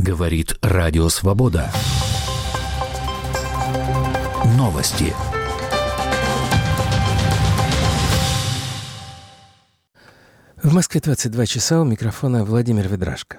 Говорит Радио Свобода. Новости. В Москве 22 часа, у микрофона Владимир Ведрашко.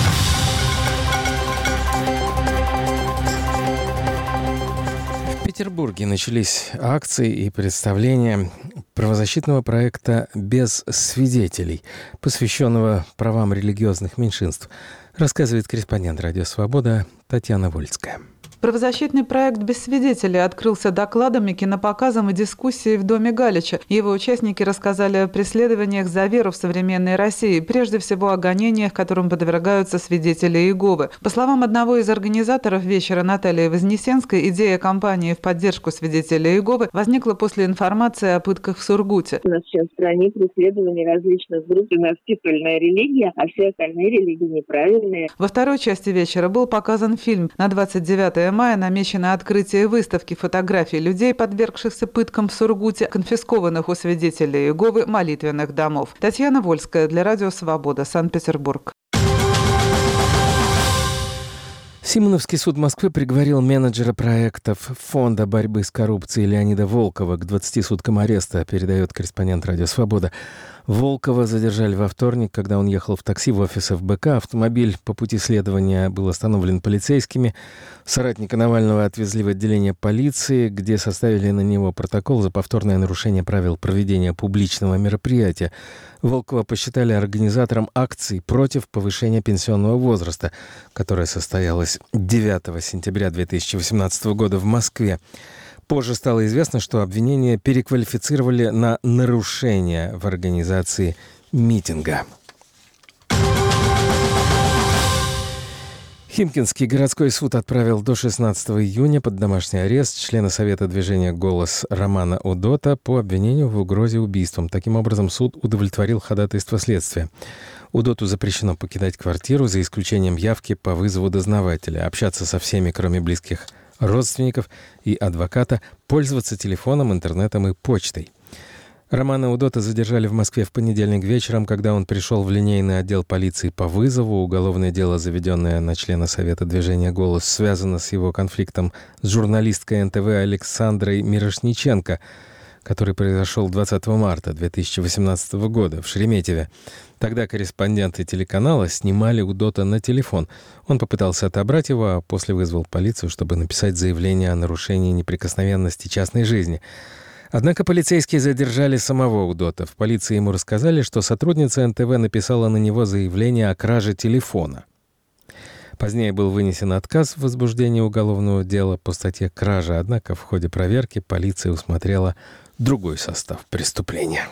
В Петербурге начались акции и представления правозащитного проекта «Без свидетелей», посвященного правам религиозных меньшинств, рассказывает корреспондент «Радио Свобода» Татьяна Вольская. Правозащитный проект «Без свидетелей» открылся докладами, кинопоказом и дискуссией в Доме Галича. Его участники рассказали о преследованиях за веру в современной России, прежде всего о гонениях, которым подвергаются свидетели Иеговы. По словам одного из организаторов вечера Натальи Вознесенской, идея кампании в поддержку свидетелей Иеговы возникла после информации о пытках в Сургуте. У нас сейчас в стране преследования различных групп. У нас титульная религия, а все остальные религии неправильные. Во второй части вечера был показан фильм. На 29 мая намечено открытие выставки фотографий людей, подвергшихся пыткам в Сургуте, конфискованных у свидетелей Иеговы молитвенных домов. Татьяна Вольская для Радио Свобода, Санкт-Петербург. Симоновский суд Москвы приговорил менеджера проектов Фонда борьбы с коррупцией Леонида Волкова к 20 суткам ареста, передает корреспондент Радио Свобода. Волкова задержали во вторник, когда он ехал в такси в офис ФБК. Автомобиль по пути следования был остановлен полицейскими. Соратника Навального отвезли в отделение полиции, где составили на него протокол за повторное нарушение правил проведения публичного мероприятия. Волкова посчитали организатором акций против повышения пенсионного возраста, которая состоялась 9 сентября 2018 года в Москве. Позже стало известно, что обвинения переквалифицировали на нарушение в организации митинга. Химкинский городской суд отправил до 16 июня под домашний арест члена Совета движения «Голос» Романа Удота по обвинению в угрозе убийством. Таким образом, суд удовлетворил ходатайство следствия. Удоту запрещено покидать квартиру за исключением явки по вызову дознавателя, общаться со всеми, кроме близких родственников и адвоката, пользоваться телефоном, интернетом и почтой. Романа Удота задержали в Москве в понедельник вечером, когда он пришел в линейный отдел полиции по вызову. Уголовное дело, заведенное на члена Совета движения «Голос», связано с его конфликтом с журналисткой НТВ Александрой Мирошниченко, который произошел 20 марта 2018 года в Шереметьеве. Тогда корреспонденты телеканала снимали Удота на телефон. Он попытался отобрать его, а после вызвал полицию, чтобы написать заявление о нарушении неприкосновенности частной жизни. Однако полицейские задержали самого Удота. В полиции ему рассказали, что сотрудница НТВ написала на него заявление о краже телефона. Позднее был вынесен отказ в возбуждении уголовного дела по статье «Кража», однако в ходе проверки полиция усмотрела другой состав преступления.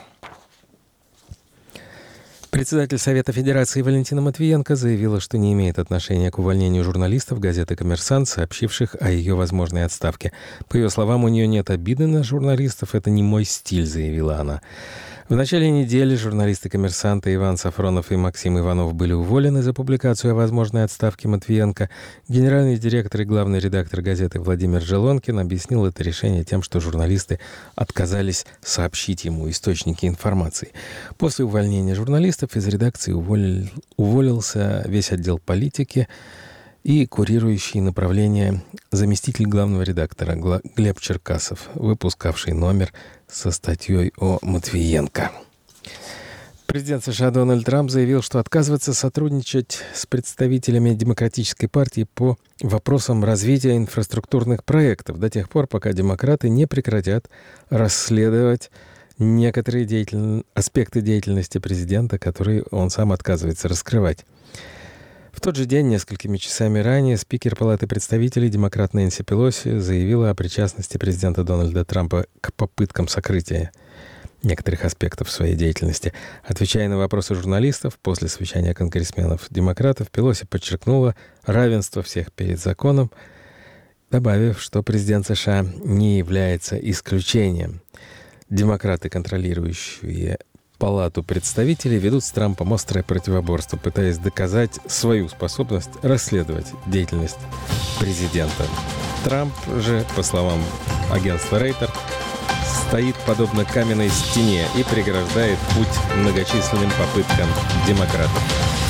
Председатель Совета Федерации Валентина Матвиенко заявила, что не имеет отношения к увольнению журналистов газеты «Коммерсант», сообщивших о ее возможной отставке. По ее словам, у нее нет обиды на журналистов, это не мой стиль, заявила она. В начале недели журналисты «Коммерсанта» Иван Сафронов и Максим Иванов были уволены за публикацию о возможной отставке Матвиенко. Генеральный директор и главный редактор газеты Владимир Желонкин объяснил это решение тем, что журналисты отказались сообщить ему источники информации. После увольнения журналистов из редакции уволился весь отдел политики и курирующий направление заместитель главного редактора Глеб Черкасов, выпускавший номер со статьей о Матвиенко. Президент США Дональд Трамп заявил, что отказывается сотрудничать с представителями Демократической партии по вопросам развития инфраструктурных проектов до тех пор, пока демократы не прекратят расследовать некоторые аспекты деятельности президента, которые он сам отказывается раскрывать. В тот же день, несколькими часами ранее, спикер Палаты представителей, демократ Нэнси Пелоси, заявила о причастности президента Дональда Трампа к попыткам сокрытия некоторых аспектов своей деятельности. Отвечая на вопросы журналистов после совещания конгрессменов-демократов, Пелоси подчеркнула равенство всех перед законом, добавив, что президент США не является исключением. Демократы, контролирующие Палату представителей, ведут с Трампом острое противоборство, пытаясь доказать свою способность расследовать деятельность президента. Трамп же, по словам агентства Рейтер, стоит подобно каменной стене и преграждает путь многочисленным попыткам демократов.